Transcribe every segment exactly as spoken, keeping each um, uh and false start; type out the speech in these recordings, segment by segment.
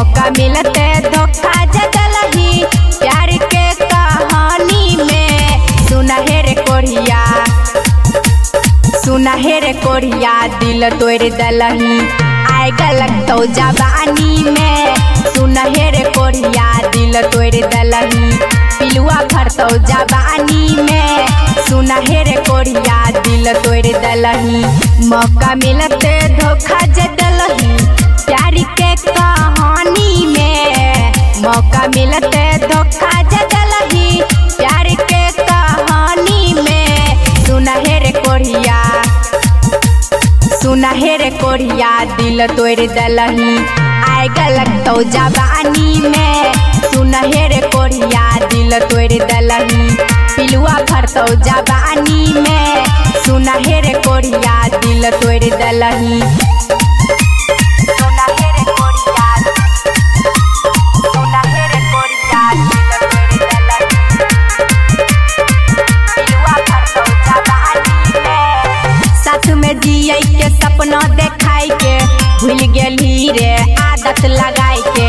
मौका मिलते धोखा जदलही प्यार के कहानी में। सुना हे रे कोढ़िया सुना हे रे कोढ़िया दिल तोड़ दलही आए गलत तो जवानी में। सुना हे रे कोढ़िया दिल तोड़ दलही पिलुआ भरतो जवानी में। सुना हे रे कोढ़िया दिल तोड़ दलही मौका मिलते धोखा जदलही प्यार के कहानी में। मौका मिलते धोखा जदलही प्यार के कहानी में। सुना हे रे कोढ़िया सुना हे रे कोढ़िया दिल तोड़ दलही आए गलत तो जवानी में। सुना हे रे कोढ़िया दिल तोड़ दलही पिलुआ भरतो जवानी में। सुना हे रे कोढ़िया दिल तोड़ दलही सुना हे रे कोढ़िया सुना हे रे कोढ़िया दिल तोड़ दलही पिलुआ भरतो जवानी में। साथ में जिए के सपना देखाई के भूल गेली रे आदत लगाई के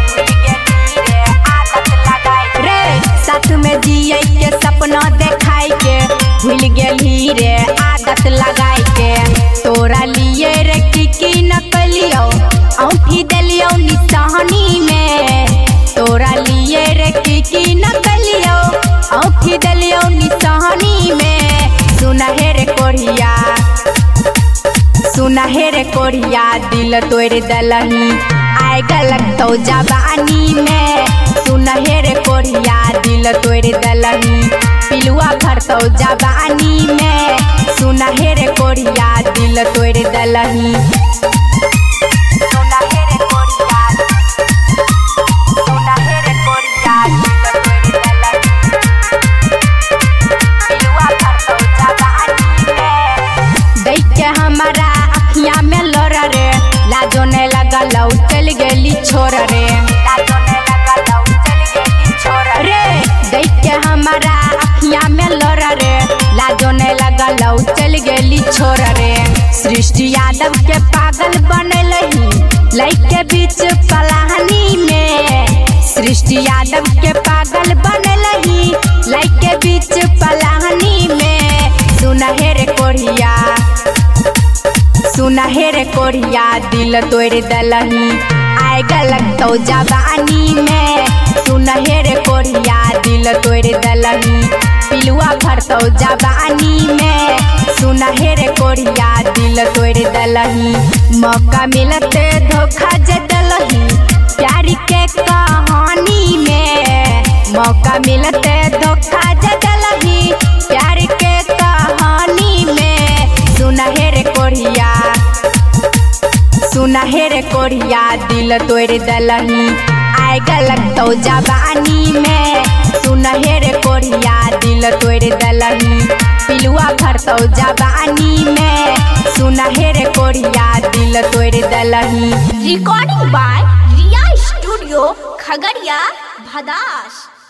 रे। साथ में जिए के सपना देखाई के भूल गेली रे आदत लगाई के। तोरा लिए रे की न कलियो औंठी दलियो निशानी में। तोरा लिए रे की न कलियो औंठी दलियो निशानी में। सुना हे रे कोढ़िया सुना हे रे कोढ़िया दिल तोड़ दलही आए गलत तो जवानी में। सुना हे रे कोढ़िया दिल तोड़ दलही पिलुआ भरतो जवानी में। सुना हे रे कोढ़िया दिल तोड़ दलही सुना हे रे कोढ़िया सुना हे रे कोढ़िया दिल तोड़ दलही पिलुआ भरतो जवानी में। देख के हमारा अखियां में लोरा रे लाजो ने लगल चल गेली छोरा रे लाजो ने लगल चल गेली छोरा रे। देख के हमारा अखियां में लोरा रे लाजो ने लगल चल गेली छोरा रे। सृष्टि यादव के पागल बनलही लइके बीच पलाहनी में। सृष्टि यादव के पागल बनलही लइके बीच पलाहनी में। सुना हे रे कोढ़िया सुना हे रे कोढ़िया दिल तोड़ दलही आए गलत तो जवानी में। सुना हे रे कोढ़िया दिल तोड़ दलही पिलुआ भरतो जवानी में। सुना हे रे कोढ़िया दिल तोड़ दलही मौका मिलते धोखा जदलही प्यार के कहानी में। मौका मिलते धोखा जदलही प्यार के कहानी में। सुना हे रे कोढ़िया सुना हे रे कोढ़िया दिल तोड़ दलही आए गलत तो जवानी में। सुना हे रे कोढ़िया दिल तोड़ दलही पिलुआ भरतो जवानी में। सुना हे रे कोढ़िया दिल तोड़ दलही। Recording by Riya studio Khagaria Bhadas.